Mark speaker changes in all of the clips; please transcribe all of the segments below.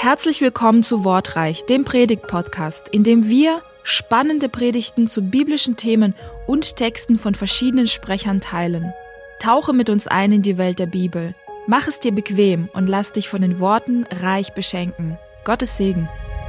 Speaker 1: Herzlich willkommen zu Wortreich, dem Predigt-Podcast, in dem wir spannende Predigten zu biblischen Themen und Texten von verschiedenen Sprechern teilen. Tauche mit uns ein in die Welt der Bibel. Mach es dir bequem und lass dich von den Worten reich beschenken. Gottes Segen.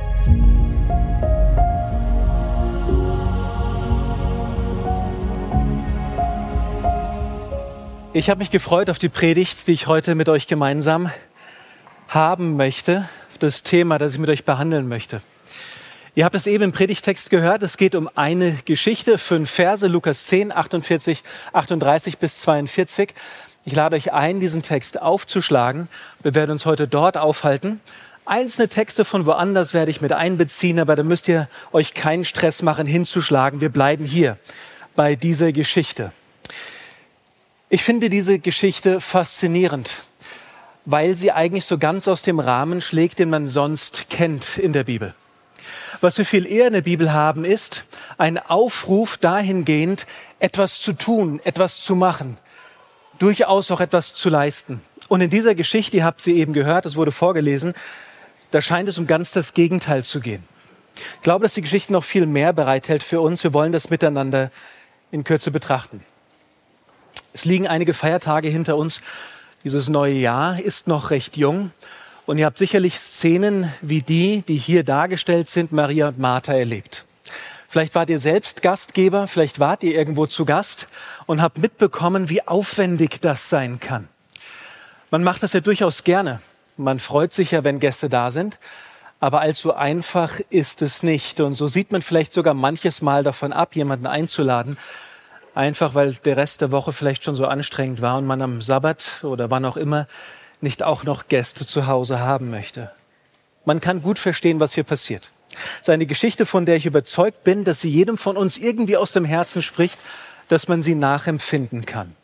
Speaker 2: Ich habe mich gefreut auf die Predigt, die ich heute mit euch gemeinsam haben möchte, das Thema, das ich mit euch behandeln möchte. Ihr habt es eben im Predigtext gehört, es geht um eine Geschichte, 5 Verse, Lukas 10, 48, 38 bis 42. Ich lade euch ein, diesen Text aufzuschlagen. Wir werden uns heute dort aufhalten. Einzelne Texte von woanders werde ich mit einbeziehen, aber da müsst ihr euch keinen Stress machen, hinzuschlagen. Wir bleiben hier bei dieser Geschichte. Ich finde diese Geschichte faszinierend, weil sie eigentlich so ganz aus dem Rahmen schlägt, den man sonst kennt in der Bibel. Was wir viel eher in der Bibel haben, ist ein Aufruf dahingehend, etwas zu tun, etwas zu machen, durchaus auch etwas zu leisten. Und in dieser Geschichte, ihr habt sie eben gehört, es wurde vorgelesen, da scheint es um ganz das Gegenteil zu gehen. Ich glaube, dass die Geschichte noch viel mehr bereithält für uns. Wir wollen das miteinander in Kürze betrachten. Es liegen einige Feiertage hinter uns. Dieses neue Jahr ist noch recht jung. Und ihr habt sicherlich Szenen wie die hier dargestellt sind, Maria und Martha erlebt. Vielleicht wart ihr selbst Gastgeber, vielleicht wart ihr irgendwo zu Gast und habt mitbekommen, wie aufwendig das sein kann. Man macht das ja durchaus gerne. Man freut sich ja, wenn Gäste da sind. Aber allzu einfach ist es nicht. Und so sieht man vielleicht sogar manches Mal davon ab, jemanden einzuladen. Einfach, weil der Rest der Woche vielleicht schon so anstrengend war und man am Sabbat oder wann auch immer nicht auch noch Gäste zu Hause haben möchte. Man kann gut verstehen, was hier passiert. Es ist eine Geschichte, von der ich überzeugt bin, dass sie jedem von uns irgendwie aus dem Herzen spricht, dass man sie nachempfinden kann.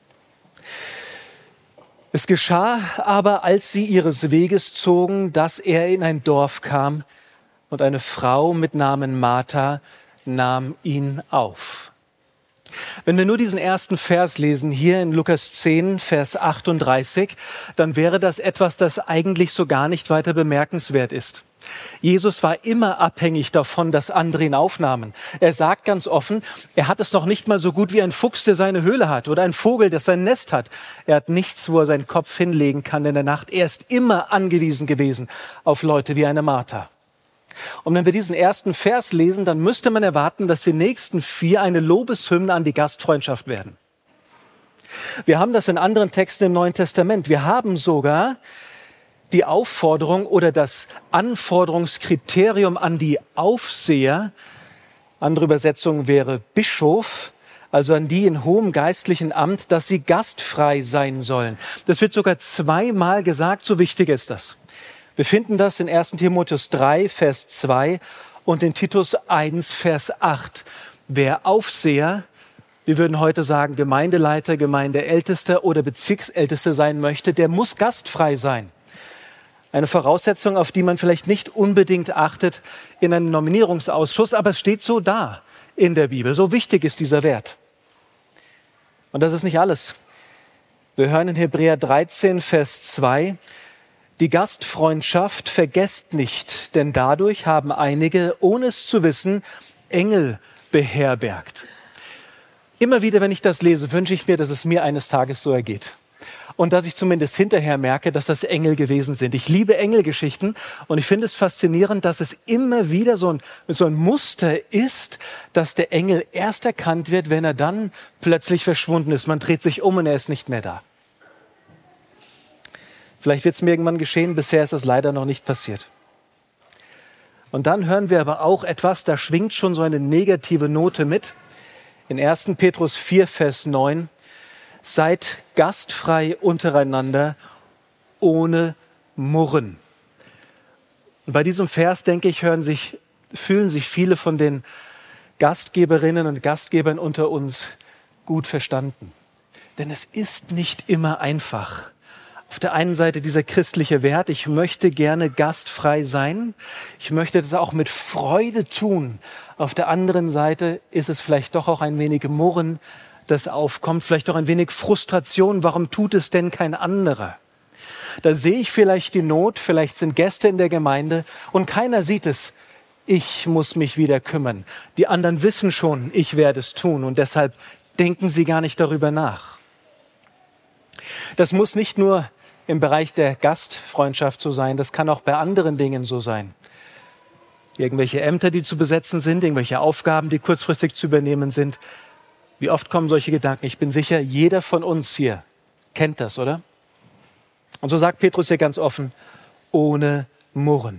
Speaker 2: Es geschah aber, als sie ihres Weges zogen, dass er in ein Dorf kam und eine Frau mit Namen Martha nahm ihn auf. Wenn wir nur diesen ersten Vers lesen, hier in Lukas 10, Vers 38, dann wäre das etwas, das eigentlich so gar nicht weiter bemerkenswert ist. Jesus war immer abhängig davon, dass andere ihn aufnahmen. Er sagt ganz offen, er hat es noch nicht mal so gut wie ein Fuchs, der seine Höhle hat, oder ein Vogel, der sein Nest hat. Er hat nichts, wo er seinen Kopf hinlegen kann in der Nacht. Er ist immer angewiesen gewesen auf Leute wie eine Martha. Und wenn wir diesen ersten Vers lesen, dann müsste man erwarten, dass die nächsten 4 eine Lobeshymne an die Gastfreundschaft werden. Wir haben das in anderen Texten im Neuen Testament. Wir haben sogar die Aufforderung oder das Anforderungskriterium an die Aufseher, andere Übersetzung wäre Bischof, also an die in hohem geistlichen Amt, dass sie gastfrei sein sollen. Das wird sogar 2-mal gesagt, so wichtig ist das. Wir finden das in 1. Timotheus 3, Vers 2 und in Titus 1, Vers 8. Wer Aufseher, wir würden heute sagen Gemeindeleiter, Gemeindeältester oder Bezirksältester sein möchte, der muss gastfrei sein. Eine Voraussetzung, auf die man vielleicht nicht unbedingt achtet in einem Nominierungsausschuss, aber es steht so da in der Bibel. So wichtig ist dieser Wert. Und das ist nicht alles. Wir hören in Hebräer 13, Vers 2, die Gastfreundschaft vergesst nicht, denn dadurch haben einige, ohne es zu wissen, Engel beherbergt. Immer wieder, wenn ich das lese, wünsche ich mir, dass es mir eines Tages so ergeht. Und dass ich zumindest hinterher merke, dass das Engel gewesen sind. Ich liebe Engelgeschichten und ich finde es faszinierend, dass es immer wieder so ein Muster ist, dass der Engel erst erkannt wird, wenn er dann plötzlich verschwunden ist. Man dreht sich um und er ist nicht mehr da. Vielleicht wird es mir irgendwann geschehen, bisher ist das leider noch nicht passiert. Und dann hören wir aber auch etwas, da schwingt schon so eine negative Note mit. In 1. Petrus 4, Vers 9, seid gastfrei untereinander, ohne Murren. Und bei diesem Vers, denke ich, fühlen sich viele von den Gastgeberinnen und Gastgebern unter uns gut verstanden. Denn es ist nicht immer einfach. Auf der einen Seite dieser christliche Wert, ich möchte gerne gastfrei sein. Ich möchte das auch mit Freude tun. Auf der anderen Seite ist es vielleicht doch auch ein wenig Murren, das aufkommt, vielleicht auch ein wenig Frustration. Warum tut es denn kein anderer? Da sehe ich vielleicht die Not, vielleicht sind Gäste in der Gemeinde und keiner sieht es. Ich muss mich wieder kümmern. Die anderen wissen schon, ich werde es tun und deshalb denken sie gar nicht darüber nach. Das muss nicht nur im Bereich der Gastfreundschaft so sein, das kann auch bei anderen Dingen so sein. Irgendwelche Ämter, die zu besetzen sind, irgendwelche Aufgaben, die kurzfristig zu übernehmen sind. Wie oft kommen solche Gedanken? Ich bin sicher, jeder von uns hier kennt das, oder? Und so sagt Petrus hier ganz offen, ohne Murren.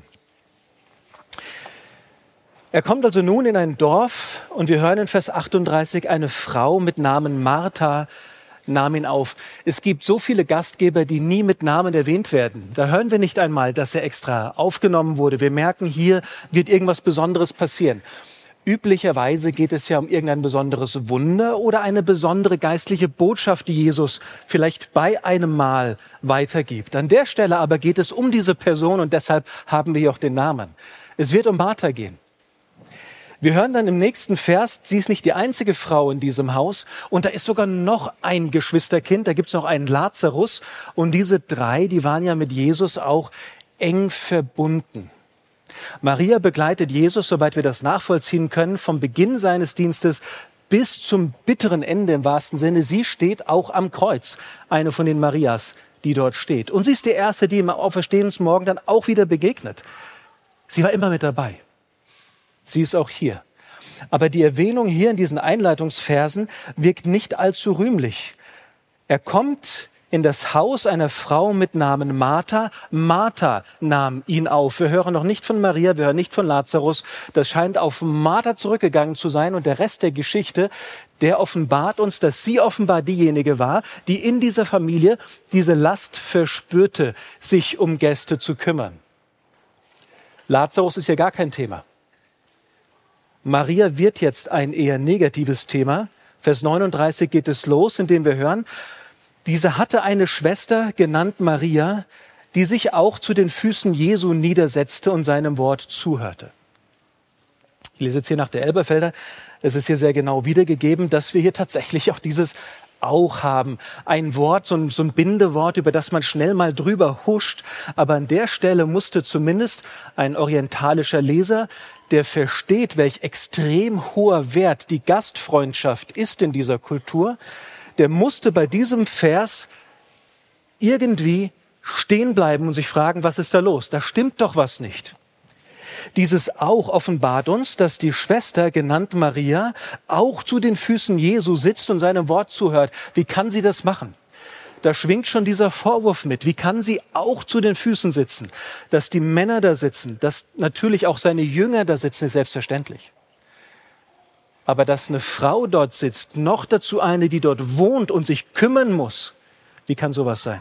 Speaker 2: Er kommt also nun in ein Dorf und wir hören in Vers 38, eine Frau mit Namen Martha nahm ihn auf. Es gibt so viele Gastgeber, die nie mit Namen erwähnt werden. Da hören wir nicht einmal, dass er extra aufgenommen wurde. Wir merken, hier wird irgendwas Besonderes passieren. Üblicherweise geht es ja um irgendein besonderes Wunder oder eine besondere geistliche Botschaft, die Jesus vielleicht bei einem Mal weitergibt. An der Stelle aber geht es um diese Person und deshalb haben wir auch den Namen. Es wird um Martha gehen. Wir hören dann im nächsten Vers, sie ist nicht die einzige Frau in diesem Haus und da ist sogar noch ein Geschwisterkind, da gibt es noch einen Lazarus und diese drei, die waren ja mit Jesus auch eng verbunden. Maria begleitet Jesus, soweit wir das nachvollziehen können, vom Beginn seines Dienstes bis zum bitteren Ende im wahrsten Sinne. Sie steht auch am Kreuz, eine von den Marias, die dort steht. Und sie ist die erste, die im Auferstehungsmorgen dann auch wieder begegnet. Sie war immer mit dabei. Sie ist auch hier. Aber die Erwähnung hier in diesen Einleitungsversen wirkt nicht allzu rühmlich. Er kommt in das Haus einer Frau mit Namen Martha. Martha nahm ihn auf. Wir hören noch nicht von Maria, wir hören nicht von Lazarus. Das scheint auf Martha zurückgegangen zu sein. Und der Rest der Geschichte, der offenbart uns, dass sie offenbar diejenige war, die in dieser Familie diese Last verspürte, sich um Gäste zu kümmern. Lazarus ist ja gar kein Thema. Maria wird jetzt ein eher negatives Thema. Vers 39 geht es los, indem wir hören, diese hatte eine Schwester, genannt Maria, die sich auch zu den Füßen Jesu niedersetzte und seinem Wort zuhörte. Ich lese jetzt hier nach der Elberfelder. Es ist hier sehr genau wiedergegeben, dass wir hier tatsächlich auch dieses auch haben. Ein Wort, so ein Bindewort, über das man schnell mal drüber huscht. Aber an der Stelle musste zumindest ein orientalischer Leser, der versteht, welch extrem hoher Wert die Gastfreundschaft ist in dieser Kultur, der musste bei diesem Vers irgendwie stehen bleiben und sich fragen, was ist da los? Da stimmt doch was nicht. Dieses auch offenbart uns, dass die Schwester, genannt Maria, auch zu den Füßen Jesu sitzt und seinem Wort zuhört. Wie kann sie das machen? Da schwingt schon dieser Vorwurf mit. Wie kann sie auch zu den Füßen sitzen? Dass die Männer da sitzen, dass natürlich auch seine Jünger da sitzen, ist selbstverständlich. Aber dass eine Frau dort sitzt, noch dazu eine, die dort wohnt und sich kümmern muss, wie kann sowas sein?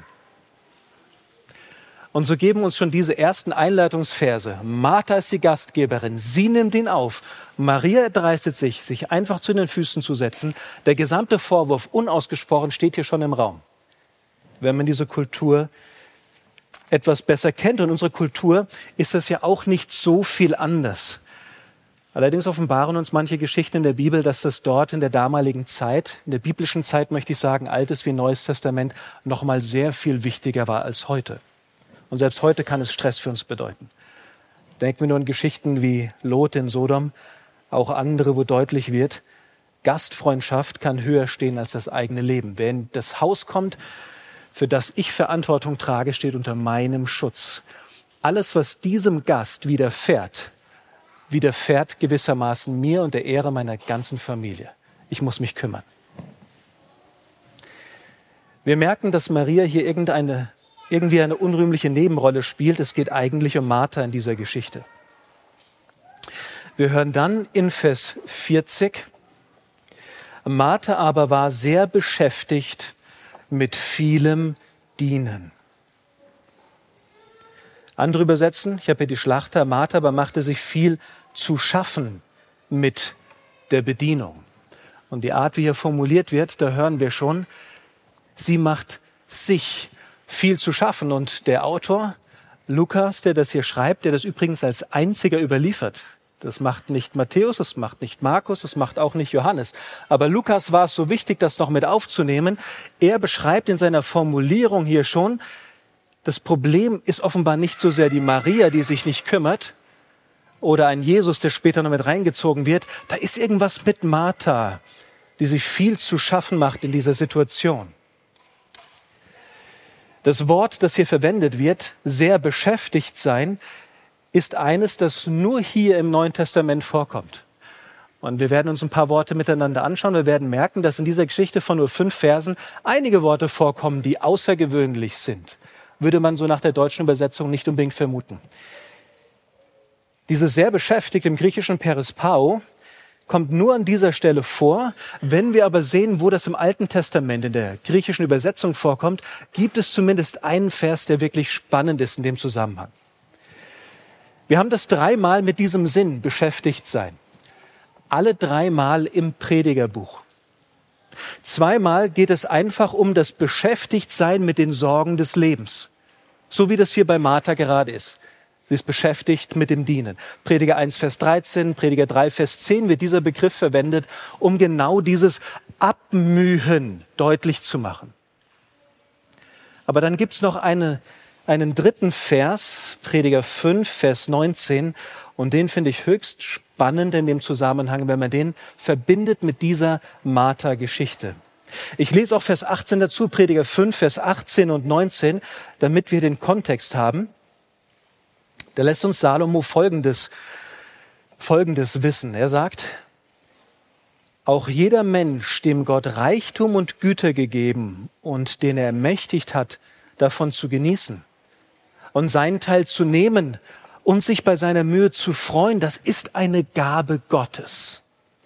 Speaker 2: Und so geben uns schon diese ersten Einleitungsverse. Martha ist die Gastgeberin, sie nimmt ihn auf. Maria erdreistet sich einfach zu den Füßen zu setzen. Der gesamte Vorwurf, unausgesprochen, steht hier schon im Raum. Wenn man diese Kultur etwas besser kennt. Und unsere Kultur ist das ja auch nicht so viel anders. Allerdings offenbaren uns manche Geschichten in der Bibel, dass das dort in der damaligen Zeit, in der biblischen Zeit möchte ich sagen, Altes wie Neues Testament, noch mal sehr viel wichtiger war als heute. Und selbst heute kann es Stress für uns bedeuten. Denken wir nur an Geschichten wie Lot in Sodom, auch andere, wo deutlich wird, Gastfreundschaft kann höher stehen als das eigene Leben. Wer in das Haus kommt, für das ich Verantwortung trage, steht unter meinem Schutz. Alles, was diesem Gast widerfährt gewissermaßen mir und der Ehre meiner ganzen Familie. Ich muss mich kümmern. Wir merken, dass Maria hier irgendwie eine unrühmliche Nebenrolle spielt. Es geht eigentlich um Martha in dieser Geschichte. Wir hören dann in Vers 40, Martha aber war sehr beschäftigt mit vielem Dienen. Andere übersetzen, ich habe hier die Schlachter, Martha aber machte sich viel zu schaffen mit der Bedienung. Und die Art, wie hier formuliert wird, da hören wir schon, sie macht sich viel zu schaffen. Und der Autor, Lukas, der das hier schreibt, der das übrigens als einziger überliefert, das macht nicht Matthäus, das macht nicht Markus, das macht auch nicht Johannes. Aber Lukas war es so wichtig, das noch mit aufzunehmen. Er beschreibt in seiner Formulierung hier schon, das Problem ist offenbar nicht so sehr die Maria, die sich nicht kümmert, oder ein Jesus, der später noch mit reingezogen wird. Da ist irgendwas mit Martha, die sich viel zu schaffen macht in dieser Situation. Das Wort, das hier verwendet wird, sehr beschäftigt sein, ist eines, das nur hier im Neuen Testament vorkommt. Und wir werden uns ein paar Worte miteinander anschauen. Wir werden merken, dass in dieser Geschichte von nur 5 Versen einige Worte vorkommen, die außergewöhnlich sind. Würde man so nach der deutschen Übersetzung nicht unbedingt vermuten. Dieses sehr beschäftigt im griechischen Perispao kommt nur an dieser Stelle vor. Wenn wir aber sehen, wo das im Alten Testament in der griechischen Übersetzung vorkommt, gibt es zumindest einen Vers, der wirklich spannend ist in dem Zusammenhang. Wir haben das 3-mal mit diesem Sinn beschäftigt sein. Alle 3-mal im Predigerbuch. 2-mal geht es einfach um das Beschäftigtsein mit den Sorgen des Lebens. So wie das hier bei Martha gerade ist. Sie ist beschäftigt mit dem Dienen. Prediger 1, Vers 13, Prediger 3, Vers 10 wird dieser Begriff verwendet, um genau dieses Abmühen deutlich zu machen. Aber dann gibt's noch einen 3. Vers, Prediger 5, Vers 19, und den finde ich höchst spannend in dem Zusammenhang, wenn man den verbindet mit dieser Martha-Geschichte. Ich lese auch Vers 18 dazu, Prediger 5, Vers 18 und 19, damit wir den Kontext haben. Da lässt uns Salomo Folgendes wissen. Er sagt, auch jeder Mensch, dem Gott Reichtum und Güter gegeben und den er ermächtigt hat, davon zu genießen und seinen Teil zu nehmen und sich bei seiner Mühe zu freuen, das ist eine Gabe Gottes.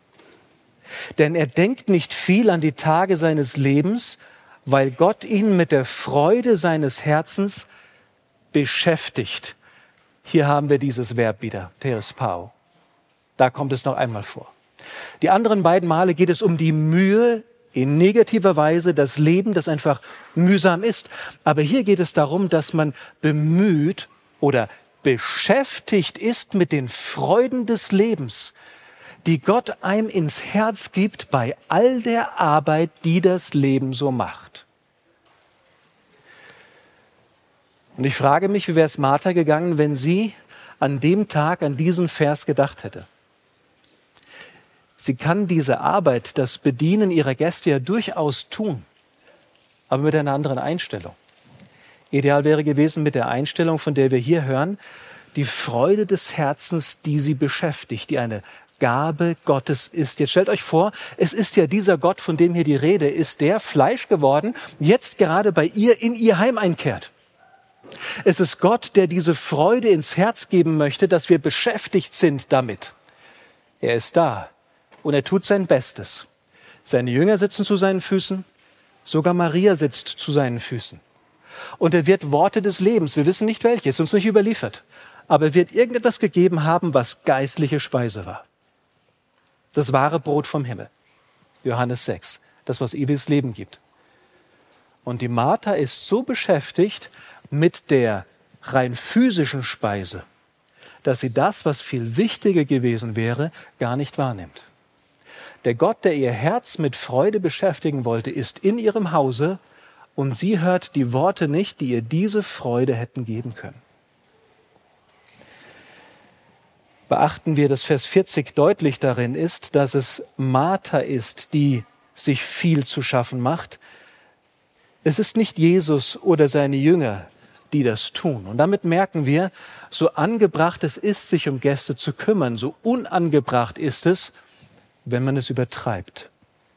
Speaker 2: Denn er denkt nicht viel an die Tage seines Lebens, weil Gott ihn mit der Freude seines Herzens beschäftigt. Hier haben wir dieses Verb wieder, perispao. Da kommt es noch einmal vor. Die anderen beiden Male geht es um die Mühe in negativer Weise, das Leben, das einfach mühsam ist. Aber hier geht es darum, dass man bemüht oder beschäftigt ist mit den Freuden des Lebens, die Gott einem ins Herz gibt bei all der Arbeit, die das Leben so macht. Und ich frage mich, wie wäre es Martha gegangen, wenn sie an dem Tag an diesen Vers gedacht hätte. Sie kann diese Arbeit, das Bedienen ihrer Gäste ja durchaus tun, aber mit einer anderen Einstellung. Ideal wäre gewesen mit der Einstellung, von der wir hier hören, die Freude des Herzens, die sie beschäftigt, die eine Gabe Gottes ist. Jetzt stellt euch vor, es ist ja dieser Gott, von dem hier die Rede ist, der Fleisch geworden, jetzt gerade bei ihr in ihr Heim einkehrt. Es ist Gott, der diese Freude ins Herz geben möchte, dass wir beschäftigt sind damit. Er ist da und er tut sein Bestes. Seine Jünger sitzen zu seinen Füßen, sogar Maria sitzt zu seinen Füßen. Und er wird Worte des Lebens, wir wissen nicht welches, uns nicht überliefert, aber er wird irgendetwas gegeben haben, was geistliche Speise war. Das wahre Brot vom Himmel. Johannes 6, das, was ewiges Leben gibt. Und die Martha ist so beschäftigt mit der rein physischen Speise, dass sie das, was viel wichtiger gewesen wäre, gar nicht wahrnimmt. Der Gott, der ihr Herz mit Freude beschäftigen wollte, ist in ihrem Hause und sie hört die Worte nicht, die ihr diese Freude hätten geben können. Beachten wir, dass Vers 40 deutlich darin ist, dass es Martha ist, die sich viel zu schaffen macht. Es ist nicht Jesus oder seine Jünger, die das tun. Und damit merken wir, so angebracht es ist, sich um Gäste zu kümmern, so unangebracht ist es, wenn man es übertreibt.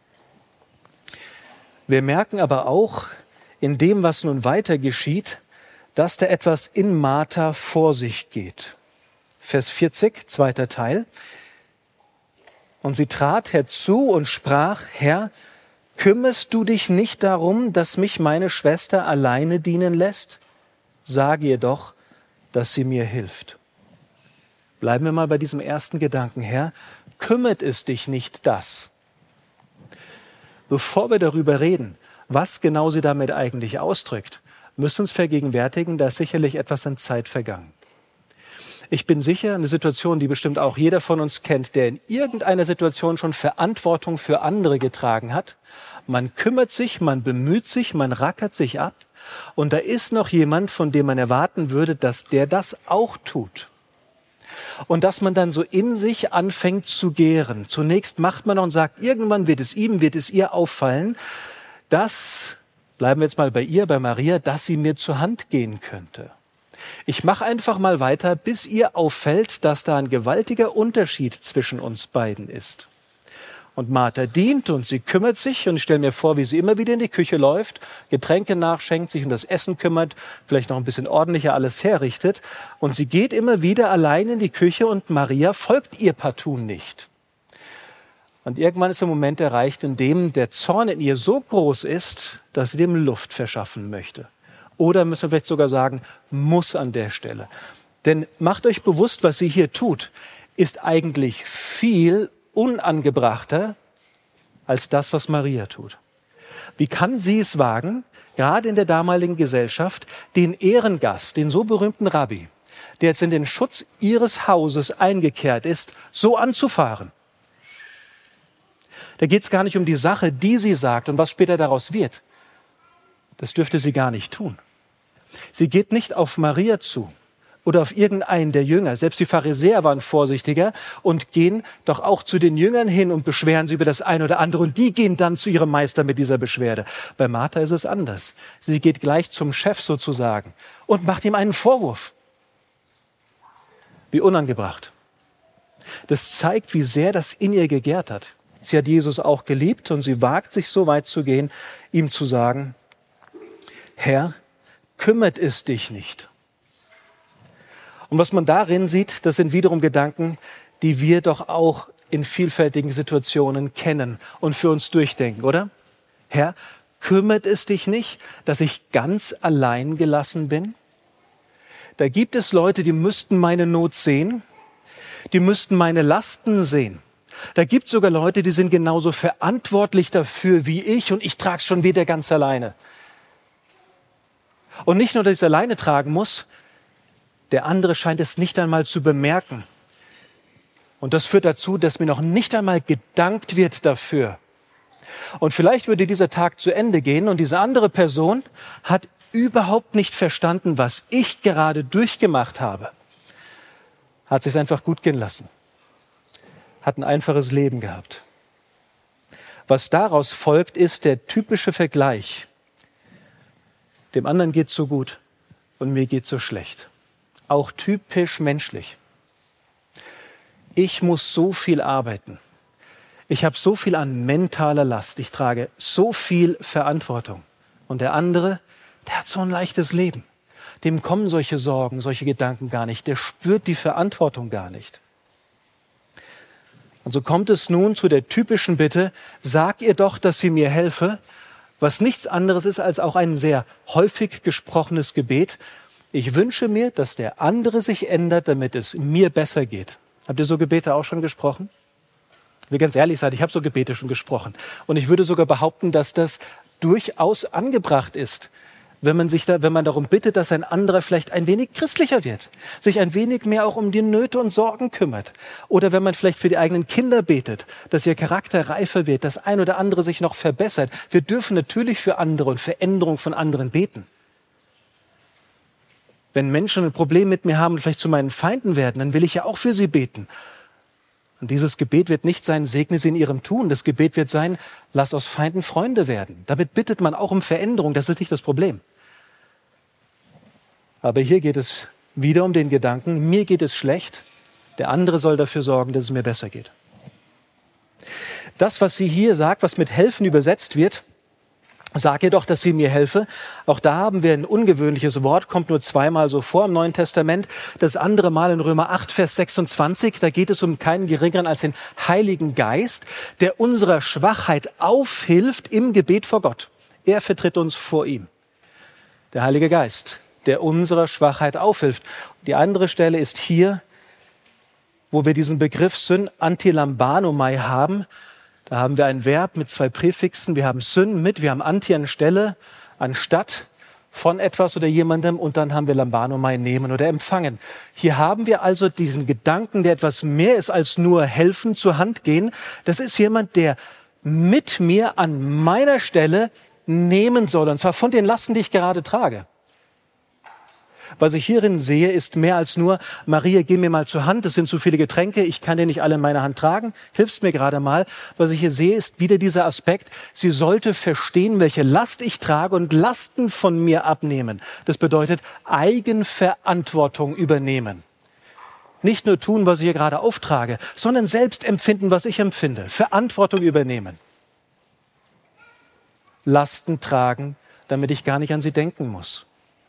Speaker 2: Wir merken aber auch in dem, was nun weiter geschieht, dass da etwas in Martha vor sich geht. Vers 40, 2. Teil. Und sie trat herzu und sprach, Herr, kümmerst du dich nicht darum, dass mich meine Schwester alleine dienen lässt? Sage ihr doch, dass sie mir hilft. Bleiben wir mal bei diesem ersten Gedanken, Herr, kümmert es dich nicht das? Bevor wir darüber reden, was genau sie damit eigentlich ausdrückt, müssen wir uns vergegenwärtigen, da ist sicherlich etwas an Zeit vergangen. Ich bin sicher, eine Situation, die bestimmt auch jeder von uns kennt, der in irgendeiner Situation schon Verantwortung für andere getragen hat. Man kümmert sich, man bemüht sich, man rackert sich ab, Und da ist noch jemand, von dem man erwarten würde, dass der das auch tut. Und dass man dann so in sich anfängt zu gären. Zunächst macht man noch und sagt, irgendwann wird es ihm, wird es ihr auffallen, dass, bleiben wir jetzt mal bei ihr, bei Maria, dass sie mir zur Hand gehen könnte. Ich mache einfach mal weiter, bis ihr auffällt, dass da ein gewaltiger Unterschied zwischen uns beiden ist. Und Martha dient und sie kümmert sich, und ich stelle mir vor, wie sie immer wieder in die Küche läuft, Getränke nachschenkt, sich um das Essen kümmert, vielleicht noch ein bisschen ordentlicher alles herrichtet. Und sie geht immer wieder allein in die Küche und Maria folgt ihr partout nicht. Und irgendwann ist der Moment erreicht, in dem der Zorn in ihr so groß ist, dass sie dem Luft verschaffen möchte. Oder müssen wir vielleicht sogar sagen, muss an der Stelle. Denn macht euch bewusst, was sie hier tut, ist eigentlich viel unangebrachter als das, was Maria tut. Wie kann sie es wagen, gerade in der damaligen Gesellschaft, den Ehrengast, den so berühmten Rabbi, der jetzt in den Schutz ihres Hauses eingekehrt ist, so anzufahren? Da geht es gar nicht um die Sache, die sie sagt und was später daraus wird. Das dürfte sie gar nicht tun. Sie geht nicht auf Maria zu oder auf irgendeinen der Jünger. Selbst die Pharisäer waren vorsichtiger und gehen doch auch zu den Jüngern hin und beschweren sie über das eine oder andere. Und die gehen dann zu ihrem Meister mit dieser Beschwerde. Bei Martha ist es anders. Sie geht gleich zum Chef sozusagen und macht ihm einen Vorwurf. Wie unangebracht. Das zeigt, wie sehr das in ihr gegärt hat. Sie hat Jesus auch geliebt und sie wagt sich so weit zu gehen, ihm zu sagen, Herr, kümmert es dich nicht? Und was man darin sieht, das sind wiederum Gedanken, die wir doch auch in vielfältigen Situationen kennen und für uns durchdenken, oder? Herr, kümmert es dich nicht, dass ich ganz allein gelassen bin? Da gibt es Leute, die müssten meine Not sehen, die müssten meine Lasten sehen. Da gibt es sogar Leute, die sind genauso verantwortlich dafür wie ich und ich trage es schon wieder ganz alleine. Und nicht nur, dass ich es alleine tragen muss, der andere scheint es nicht einmal zu bemerken. Und das führt dazu, dass mir noch nicht einmal gedankt wird dafür. Und vielleicht würde dieser Tag zu Ende gehen und diese andere Person hat überhaupt nicht verstanden, was ich gerade durchgemacht habe. Hat sich einfach gut gehen lassen. Hat ein einfaches Leben gehabt. Was daraus folgt, ist der typische Vergleich. Dem anderen geht's so gut und mir geht's so schlecht. Auch typisch menschlich. Ich muss so viel arbeiten. Ich habe so viel an mentaler Last. Ich trage so viel Verantwortung. Und der andere, der hat so ein leichtes Leben. Dem kommen solche Sorgen, solche Gedanken gar nicht. Der spürt die Verantwortung gar nicht. Und so kommt es nun zu der typischen Bitte, sag ihr doch, dass sie mir helfe, was nichts anderes ist als auch ein sehr häufig gesprochenes Gebet. Ich wünsche mir, dass der andere sich ändert, damit es mir besser geht. Habt ihr so Gebete auch schon gesprochen? Ich will ganz ehrlich sein, ich habe so Gebete schon gesprochen. Und ich würde sogar behaupten, dass das durchaus angebracht ist, wenn man darum bittet, dass ein anderer vielleicht ein wenig christlicher wird, sich ein wenig mehr auch um die Nöte und Sorgen kümmert. Oder wenn man vielleicht für die eigenen Kinder betet, dass ihr Charakter reifer wird, dass ein oder andere sich noch verbessert. Wir dürfen natürlich für andere und Veränderung von anderen beten. Wenn Menschen ein Problem mit mir haben und vielleicht zu meinen Feinden werden, dann will ich ja auch für sie beten. Und dieses Gebet wird nicht sein, segne sie in ihrem Tun. Das Gebet wird sein, lass aus Feinden Freunde werden. Damit bittet man auch um Veränderung, das ist nicht das Problem. Aber hier geht es wieder um den Gedanken, mir geht es schlecht, der andere soll dafür sorgen, dass es mir besser geht. Das, was sie hier sagt, was mit helfen übersetzt wird, sag ihr doch, dass sie mir helfe. Auch da haben wir ein ungewöhnliches Wort, kommt nur zweimal so vor im Neuen Testament. Das andere Mal in Römer 8, Vers 26, da geht es um keinen geringeren als den Heiligen Geist, der unserer Schwachheit aufhilft im Gebet vor Gott. Er vertritt uns vor ihm. Der Heilige Geist, der unserer Schwachheit aufhilft. Die andere Stelle ist hier, wo wir diesen Begriff Syn antilambanomai haben. Da haben wir ein Verb mit zwei Präfixen. Wir haben Syn mit, wir haben anti anstelle, anstatt von etwas oder jemandem und dann haben wir lambanomai nehmen oder empfangen. Hier haben wir also diesen Gedanken, der etwas mehr ist als nur helfen, zur Hand gehen. Das ist jemand, der mit mir an meiner Stelle nehmen soll, und zwar von den Lasten, die ich gerade trage. Was ich hierin sehe, ist mehr als nur, Maria, geh mir mal zur Hand, es sind zu viele Getränke, ich kann dir nicht alle in meiner Hand tragen, hilfst mir gerade mal. Was ich hier sehe, ist wieder dieser Aspekt, sie sollte verstehen, welche Last ich trage und Lasten von mir abnehmen. Das bedeutet Eigenverantwortung übernehmen. Nicht nur tun, was ich hier gerade auftrage, sondern selbst empfinden, was ich empfinde. Verantwortung übernehmen. Lasten tragen, damit ich gar nicht an sie denken muss.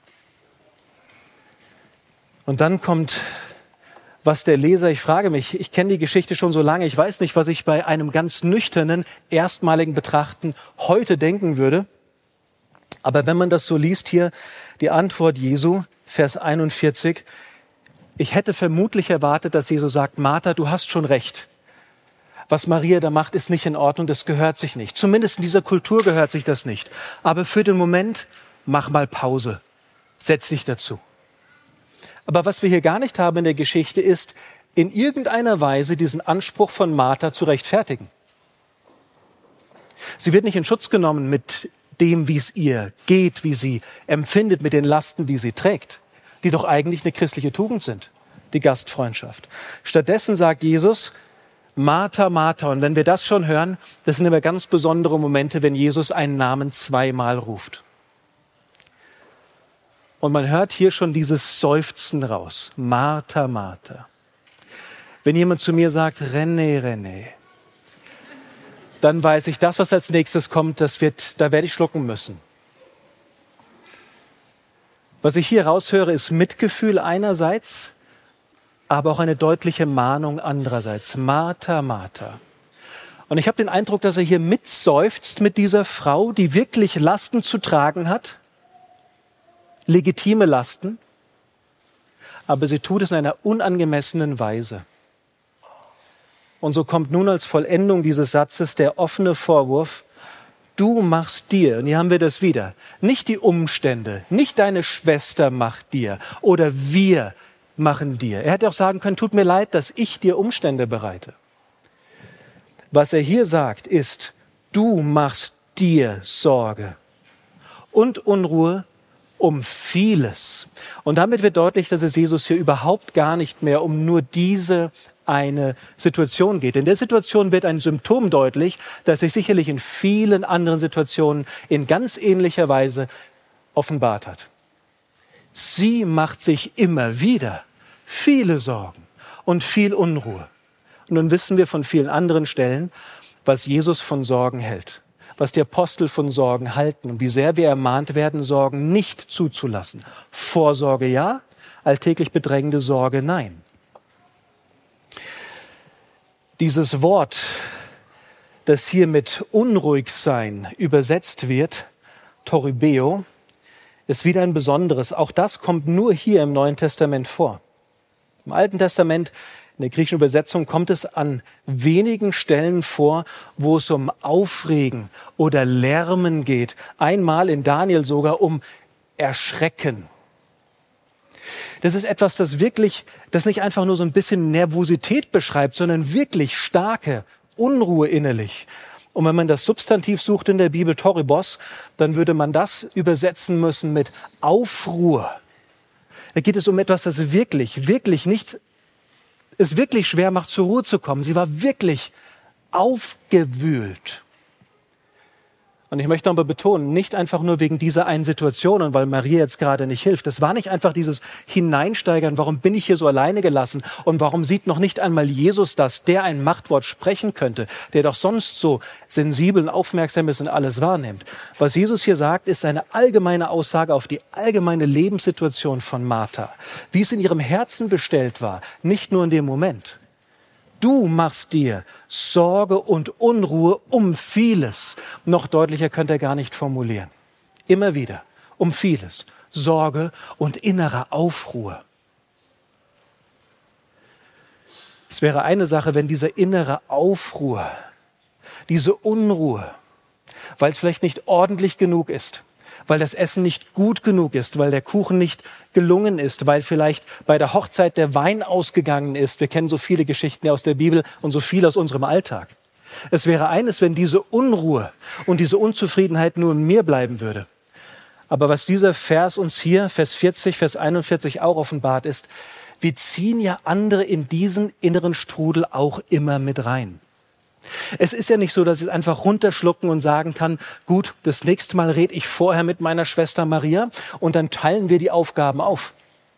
Speaker 2: Und dann kommt, was der Leser, ich frage mich, ich kenne die Geschichte schon so lange, ich weiß nicht, was ich bei einem ganz nüchternen, erstmaligen Betrachten heute denken würde. Aber wenn man das so liest hier, die Antwort Jesu, Vers 41, ich hätte vermutlich erwartet, dass Jesus sagt, Martha, du hast schon recht. Was Maria da macht, ist nicht in Ordnung, das gehört sich nicht. Zumindest in dieser Kultur gehört sich das nicht. Aber für den Moment, mach mal Pause, setz dich dazu. Aber was wir hier gar nicht haben in der Geschichte ist, in irgendeiner Weise diesen Anspruch von Martha zu rechtfertigen. Sie wird nicht in Schutz genommen mit dem, wie es ihr geht, wie sie empfindet, mit den Lasten, die sie trägt, die doch eigentlich eine christliche Tugend sind, die Gastfreundschaft. Stattdessen sagt Jesus, Martha, Martha. Und wenn wir das schon hören, das sind immer ganz besondere Momente, wenn Jesus einen Namen zweimal ruft. Und man hört hier schon dieses Seufzen raus. Martha, Martha. Wenn jemand zu mir sagt, René, René, dann weiß ich, das, was als nächstes kommt, da werde ich schlucken müssen. Was ich hier raushöre, ist Mitgefühl einerseits, aber auch eine deutliche Mahnung andererseits. Martha, Martha. Und ich habe den Eindruck, dass er hier mitseufzt mit dieser Frau, die wirklich Lasten zu tragen hat, legitime Lasten, aber sie tut es in einer unangemessenen Weise. Und so kommt nun als Vollendung dieses Satzes der offene Vorwurf, du machst dir, und hier haben wir das wieder, nicht die Umstände, nicht deine Schwester macht dir oder wir machen dir. Er hätte auch sagen können, tut mir leid, dass ich dir Umstände bereite. Was er hier sagt ist, du machst dir Sorge und Unruhe um vieles. Und damit wird deutlich, dass es Jesus hier überhaupt gar nicht mehr um nur diese eine Situation geht. In der Situation wird ein Symptom deutlich, das sich sicherlich in vielen anderen Situationen in ganz ähnlicher Weise offenbart hat. Sie macht sich immer wieder viele Sorgen und viel Unruhe. Und nun wissen wir von vielen anderen Stellen, was Jesus von Sorgen hält, was die Apostel von Sorgen halten und wie sehr wir ermahnt werden, Sorgen nicht zuzulassen. Vorsorge ja, alltäglich bedrängende Sorge nein. Dieses Wort, das hier mit unruhig sein übersetzt wird, toribeo, ist wieder ein besonderes. Auch das kommt nur hier im Neuen Testament vor. Im Alten Testament, in der griechischen Übersetzung, kommt es an wenigen Stellen vor, wo es um Aufregen oder Lärmen geht. Einmal in Daniel sogar um Erschrecken. Das ist etwas, das nicht einfach nur so ein bisschen Nervosität beschreibt, sondern wirklich starke Unruhe innerlich. Und wenn man das Substantiv sucht in der Bibel, toribos, dann würde man das übersetzen müssen mit Aufruhr. Da geht es um etwas, das wirklich schwer macht, zur Ruhe zu kommen. Sie war wirklich aufgewühlt. Und ich möchte aber betonen, nicht einfach nur wegen dieser einen Situation und weil Maria jetzt gerade nicht hilft. Das war nicht einfach dieses Hineinsteigern, warum bin ich hier so alleine gelassen und warum sieht noch nicht einmal Jesus das, der ein Machtwort sprechen könnte, der doch sonst so sensibel und aufmerksam ist und alles wahrnimmt. Was Jesus hier sagt, ist eine allgemeine Aussage auf die allgemeine Lebenssituation von Martha, wie es in ihrem Herzen bestellt war, nicht nur in dem Moment. Du machst dir Sorge und Unruhe um vieles. Noch deutlicher könnte er gar nicht formulieren. Immer wieder um vieles. Sorge und innere Aufruhr. Es wäre eine Sache, wenn diese innere Aufruhr, diese Unruhe, weil es vielleicht nicht ordentlich genug ist, weil das Essen nicht gut genug ist, weil der Kuchen nicht gelungen ist, weil vielleicht bei der Hochzeit der Wein ausgegangen ist. Wir kennen so viele Geschichten aus der Bibel und so viel aus unserem Alltag. Es wäre eines, wenn diese Unruhe und diese Unzufriedenheit nur in mir bleiben würde. Aber was dieser Vers uns hier, Vers 40, Vers 41 auch offenbart ist, wir ziehen ja andere in diesen inneren Strudel auch immer mit rein. Es ist ja nicht so, dass ich es einfach runterschlucken und sagen kann, gut, das nächste Mal rede ich vorher mit meiner Schwester Maria und dann teilen wir die Aufgaben auf.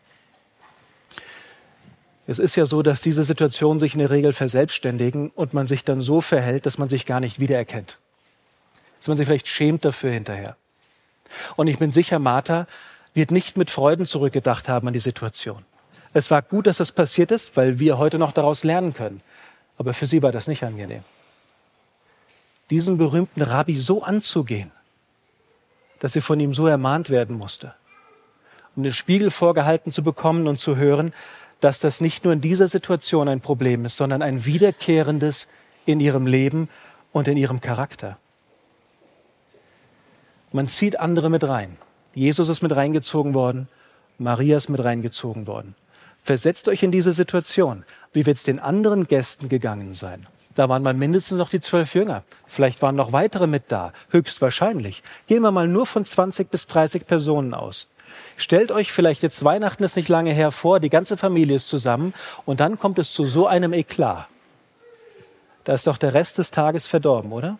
Speaker 2: Es ist ja so, dass diese Situationen sich in der Regel verselbstständigen und man sich dann so verhält, dass man sich gar nicht wiedererkennt. Dass man sich vielleicht schämt dafür hinterher. Und ich bin sicher, Martha wird nicht mit Freuden zurückgedacht haben an die Situation. Es war gut, dass das passiert ist, weil wir heute noch daraus lernen können. Aber für sie war das nicht angenehm. Diesen berühmten Rabbi so anzugehen, dass sie von ihm so ermahnt werden musste, um den Spiegel vorgehalten zu bekommen und zu hören, dass das nicht nur in dieser Situation ein Problem ist, sondern ein wiederkehrendes in ihrem Leben und in ihrem Charakter. Man zieht andere mit rein. Jesus ist mit reingezogen worden, Maria ist mit reingezogen worden. Versetzt euch in diese Situation. Wie wird es den anderen Gästen gegangen sein? Da waren mal mindestens noch die 12 Jünger. Vielleicht waren noch weitere mit da, höchstwahrscheinlich. Gehen wir mal nur von 20 bis 30 Personen aus. Stellt euch vielleicht jetzt, Weihnachten ist nicht lange her, vor, die ganze Familie ist zusammen und dann kommt es zu so einem Eklat. Da ist doch der Rest des Tages verdorben, oder?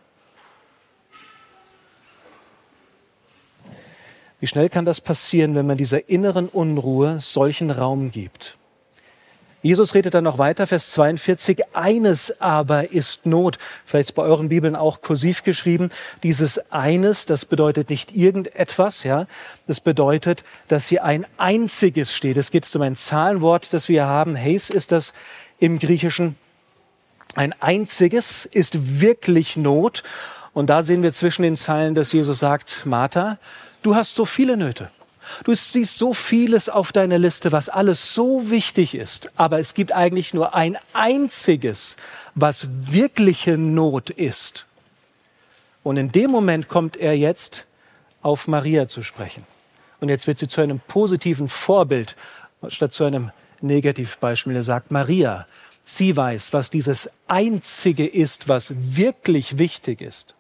Speaker 2: Wie schnell kann das passieren, wenn man dieser inneren Unruhe solchen Raum gibt? Jesus redet dann noch weiter, Vers 42, eines aber ist Not. Vielleicht ist bei euren Bibeln auch kursiv geschrieben. Dieses eines, das bedeutet nicht irgendetwas, ja. Das bedeutet, dass hier ein einziges steht. Es geht um ein Zahlenwort, das wir haben. Heis ist das im Griechischen. Ein einziges ist wirklich Not. Und da sehen wir zwischen den Zeilen, dass Jesus sagt, Martha, du hast so viele Nöte. Du siehst so vieles auf deiner Liste, was alles so wichtig ist. Aber es gibt eigentlich nur ein einziges, was wirkliche Not ist. Und in dem Moment kommt er jetzt auf Maria zu sprechen. Und jetzt wird sie zu einem positiven Vorbild, statt zu einem Negativbeispiel. Er sagt, Maria, sie weiß, was dieses Einzige ist, was wirklich wichtig ist.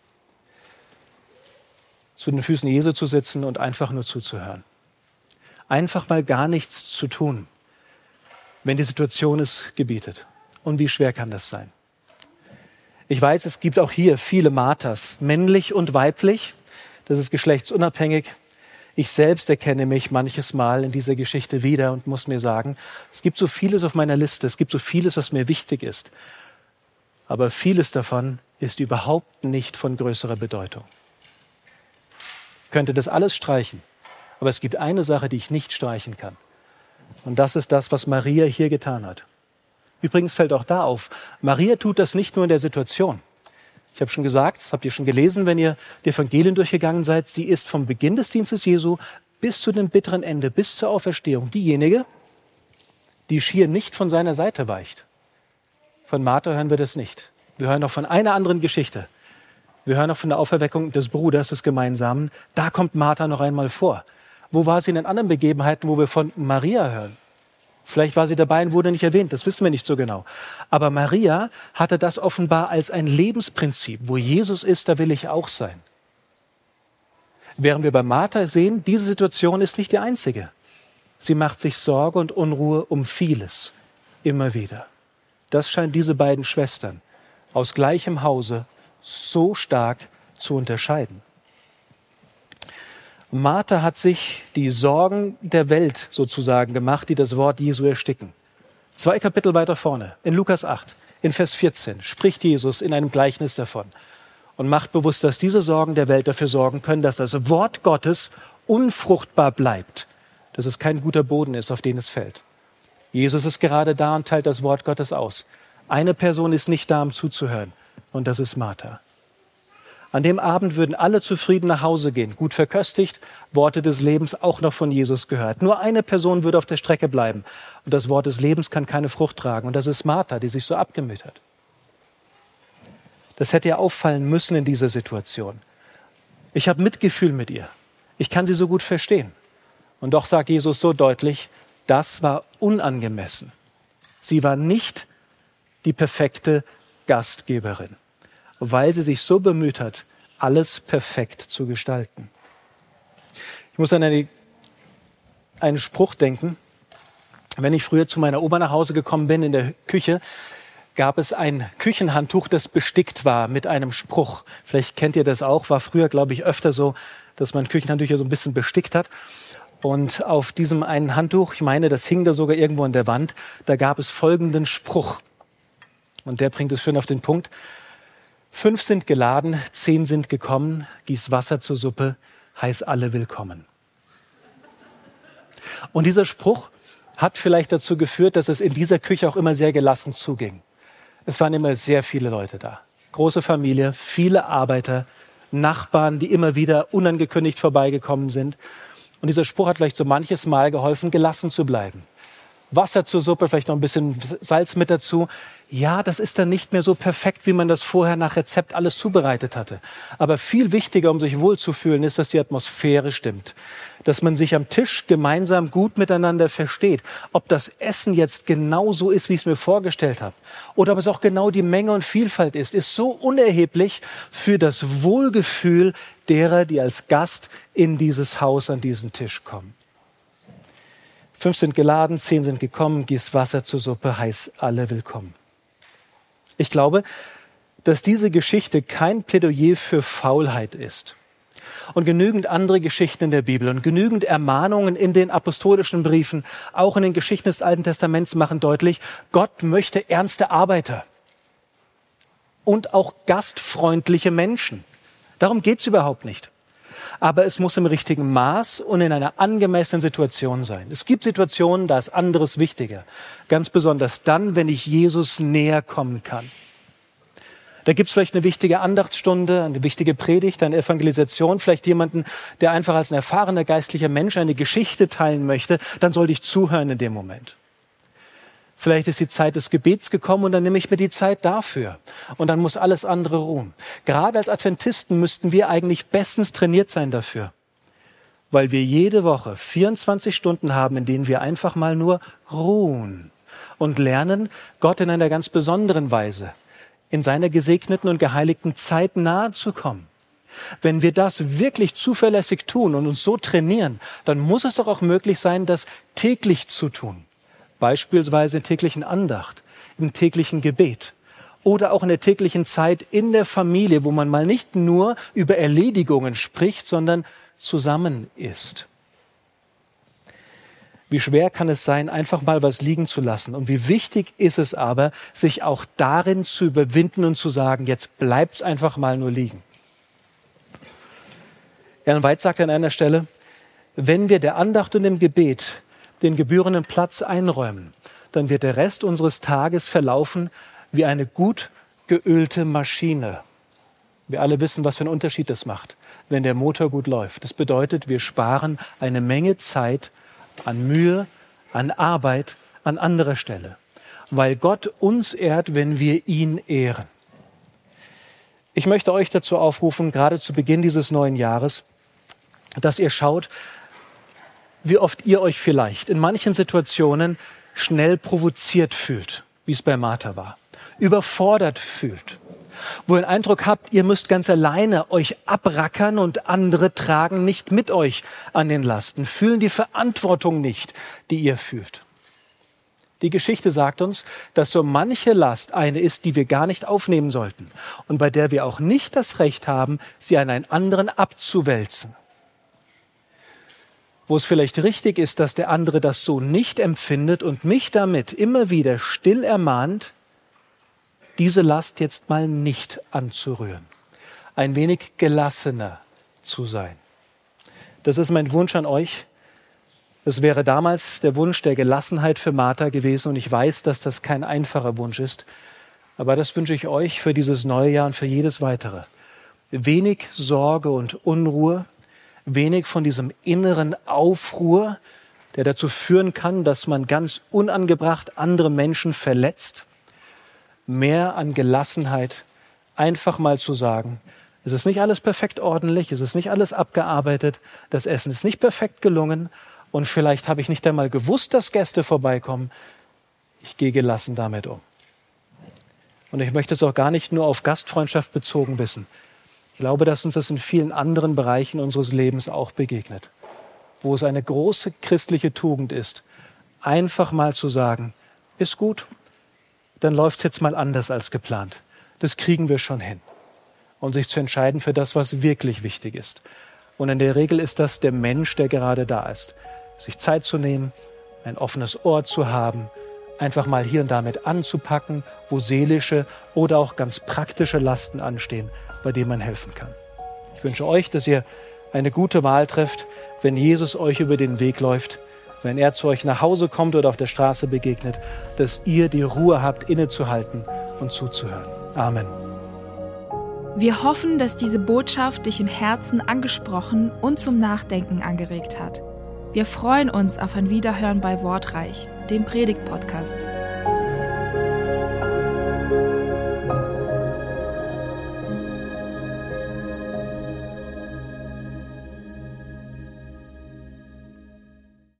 Speaker 2: Zu den Füßen Jesu zu sitzen und einfach nur zuzuhören. Einfach mal gar nichts zu tun, wenn die Situation es gebietet. Und wie schwer kann das sein? Ich weiß, es gibt auch hier viele Marthas, männlich und weiblich. Das ist geschlechtsunabhängig. Ich selbst erkenne mich manches Mal in dieser Geschichte wieder und muss mir sagen, es gibt so vieles auf meiner Liste, es gibt so vieles, was mir wichtig ist. Aber vieles davon ist überhaupt nicht von größerer Bedeutung. Ich könnte das alles streichen, aber es gibt eine Sache, die ich nicht streichen kann. Und das ist das, was Maria hier getan hat. Übrigens fällt auch da auf, Maria tut das nicht nur in der Situation. Ich habe schon gesagt, das habt ihr schon gelesen, wenn ihr die Evangelien durchgegangen seid, sie ist vom Beginn des Dienstes Jesu bis zu dem bitteren Ende, bis zur Auferstehung, diejenige, die schier nicht von seiner Seite weicht. Von Martha hören wir das nicht. Wir hören noch von einer anderen Geschichte. Wir hören noch von der Auferweckung des Bruders, des Gemeinsamen. Da kommt Martha noch einmal vor. Wo war sie in den anderen Begebenheiten, wo wir von Maria hören? Vielleicht war sie dabei und wurde nicht erwähnt, das wissen wir nicht so genau. Aber Maria hatte das offenbar als ein Lebensprinzip. Wo Jesus ist, da will ich auch sein. Während wir bei Martha sehen, diese Situation ist nicht die einzige. Sie macht sich Sorge und Unruhe um vieles. Immer wieder. Das scheint diese beiden Schwestern aus gleichem Hause so stark zu unterscheiden. Martha hat sich die Sorgen der Welt sozusagen gemacht, die das Wort Jesu ersticken. 2 Kapitel weiter vorne, in Lukas 8, in Vers 14, spricht Jesus in einem Gleichnis davon und macht bewusst, dass diese Sorgen der Welt dafür sorgen können, dass das Wort Gottes unfruchtbar bleibt, dass es kein guter Boden ist, auf den es fällt. Jesus ist gerade da und teilt das Wort Gottes aus. Eine Person ist nicht da, um zuzuhören. Und das ist Martha. An dem Abend würden alle zufrieden nach Hause gehen, gut verköstigt, Worte des Lebens auch noch von Jesus gehört. Nur eine Person würde auf der Strecke bleiben. Und das Wort des Lebens kann keine Frucht tragen. Und das ist Martha, die sich so abgemüht hat. Das hätte ihr auffallen müssen in dieser Situation. Ich habe Mitgefühl mit ihr. Ich kann sie so gut verstehen. Und doch sagt Jesus so deutlich, das war unangemessen. Sie war nicht die perfekte Gastgeberin. weil sie sich so bemüht hat, alles perfekt zu gestalten. Ich muss an einen Spruch denken. Wenn ich früher zu meiner Oma nach Hause gekommen bin in der Küche, gab es ein Küchenhandtuch, das bestickt war mit einem Spruch. Vielleicht kennt ihr das auch, war früher, glaube ich, öfter so, dass man Küchenhandtücher so ein bisschen bestickt hat. Und auf diesem einen Handtuch, ich meine, das hing da sogar irgendwo an der Wand, da gab es folgenden Spruch. Und der bringt es schön auf den Punkt. 5 sind geladen, 10 sind gekommen, gieß Wasser zur Suppe, heiß alle willkommen. Und dieser Spruch hat vielleicht dazu geführt, dass es in dieser Küche auch immer sehr gelassen zuging. Es waren immer sehr viele Leute da. Große Familie, viele Arbeiter, Nachbarn, die immer wieder unangekündigt vorbeigekommen sind. Und dieser Spruch hat vielleicht so manches Mal geholfen, gelassen zu bleiben. Wasser zur Suppe, vielleicht noch ein bisschen Salz mit dazu. Ja, das ist dann nicht mehr so perfekt, wie man das vorher nach Rezept alles zubereitet hatte. Aber viel wichtiger, um sich wohlzufühlen, ist, dass die Atmosphäre stimmt. Dass man sich am Tisch gemeinsam gut miteinander versteht. Ob das Essen jetzt genau so ist, wie ich es mir vorgestellt habe. Oder ob es auch genau die Menge und Vielfalt ist so unerheblich für das Wohlgefühl derer, die als Gast in dieses Haus an diesen Tisch kommen. 5 sind geladen, 10 sind gekommen, gieß Wasser zur Suppe, heiß alle willkommen. Ich glaube, dass diese Geschichte kein Plädoyer für Faulheit ist. Und genügend andere Geschichten in der Bibel und genügend Ermahnungen in den apostolischen Briefen, auch in den Geschichten des Alten Testaments machen deutlich, Gott möchte ernste Arbeiter und auch gastfreundliche Menschen. Darum geht's überhaupt nicht. Aber es muss im richtigen Maß und in einer angemessenen Situation sein. Es gibt Situationen, da ist anderes wichtiger. Ganz besonders dann, wenn ich Jesus näher kommen kann. Da gibt es vielleicht eine wichtige Andachtsstunde, eine wichtige Predigt, eine Evangelisation, vielleicht jemanden, der einfach als ein erfahrener geistlicher Mensch eine Geschichte teilen möchte, dann sollte ich zuhören in dem Moment. Vielleicht ist die Zeit des Gebets gekommen und dann nehme ich mir die Zeit dafür. Und dann muss alles andere ruhen. Gerade als Adventisten müssten wir eigentlich bestens trainiert sein dafür. Weil wir jede Woche 24 Stunden haben, in denen wir einfach mal nur ruhen und lernen, Gott in einer ganz besonderen Weise, in seiner gesegneten und geheiligten Zeit nahe zu kommen. Wenn wir das wirklich zuverlässig tun und uns so trainieren, dann muss es doch auch möglich sein, das täglich zu tun. Beispielsweise in der täglichen Andacht, im täglichen Gebet oder auch in der täglichen Zeit in der Familie, wo man mal nicht nur über Erledigungen spricht, sondern zusammen isst. Wie schwer kann es sein, einfach mal was liegen zu lassen? Und wie wichtig ist es aber, sich auch darin zu überwinden und zu sagen, jetzt bleibt's einfach mal nur liegen. Ellen White sagt an einer Stelle, wenn wir der Andacht und dem Gebet den gebührenden Platz einräumen, dann wird der Rest unseres Tages verlaufen wie eine gut geölte Maschine. Wir alle wissen, was für einen Unterschied das macht, wenn der Motor gut läuft. Das bedeutet, wir sparen eine Menge Zeit an Mühe, an Arbeit, an anderer Stelle, weil Gott uns ehrt, wenn wir ihn ehren. Ich möchte euch dazu aufrufen, gerade zu Beginn dieses neuen Jahres, dass ihr schaut, wie oft ihr euch vielleicht in manchen Situationen schnell provoziert fühlt, wie es bei Martha war, überfordert fühlt, wo ihr den Eindruck habt, ihr müsst ganz alleine euch abrackern und andere tragen nicht mit euch an den Lasten, fühlen die Verantwortung nicht, die ihr fühlt. Die Geschichte sagt uns, dass so manche Last eine ist, die wir gar nicht aufnehmen sollten und bei der wir auch nicht das Recht haben, sie an einen anderen abzuwälzen. Wo es vielleicht richtig ist, dass der andere das so nicht empfindet und mich damit immer wieder still ermahnt, diese Last jetzt mal nicht anzurühren. Ein wenig gelassener zu sein. Das ist mein Wunsch an euch. Es wäre damals der Wunsch der Gelassenheit für Martha gewesen und ich weiß, dass das kein einfacher Wunsch ist. Aber das wünsche ich euch für dieses neue Jahr und für jedes weitere. Wenig Sorge und Unruhe, wenig von diesem inneren Aufruhr, der dazu führen kann, dass man ganz unangebracht andere Menschen verletzt. Mehr an Gelassenheit, einfach mal zu sagen, es ist nicht alles perfekt ordentlich, es ist nicht alles abgearbeitet, das Essen ist nicht perfekt gelungen und vielleicht habe ich nicht einmal gewusst, dass Gäste vorbeikommen. Ich gehe gelassen damit um. Und ich möchte es auch gar nicht nur auf Gastfreundschaft bezogen wissen. Ich glaube, dass uns das in vielen anderen Bereichen unseres Lebens auch begegnet, wo es eine große christliche Tugend ist, einfach mal zu sagen, ist gut, dann läuft es jetzt mal anders als geplant. Das kriegen wir schon hin. Und sich zu entscheiden für das, was wirklich wichtig ist. Und in der Regel ist das der Mensch, der gerade da ist. Sich Zeit zu nehmen, ein offenes Ohr zu haben, einfach mal hier und da mit anzupacken, wo seelische oder auch ganz praktische Lasten anstehen, bei denen man helfen kann. Ich wünsche euch, dass ihr eine gute Wahl trefft, wenn Jesus euch über den Weg läuft, wenn er zu euch nach Hause kommt oder auf der Straße begegnet, dass ihr die Ruhe habt, innezuhalten und zuzuhören. Amen.
Speaker 1: Wir hoffen, dass diese Botschaft dich im Herzen angesprochen und zum Nachdenken angeregt hat. Wir freuen uns auf ein Wiederhören bei Wortreich, dem Predigt-Podcast.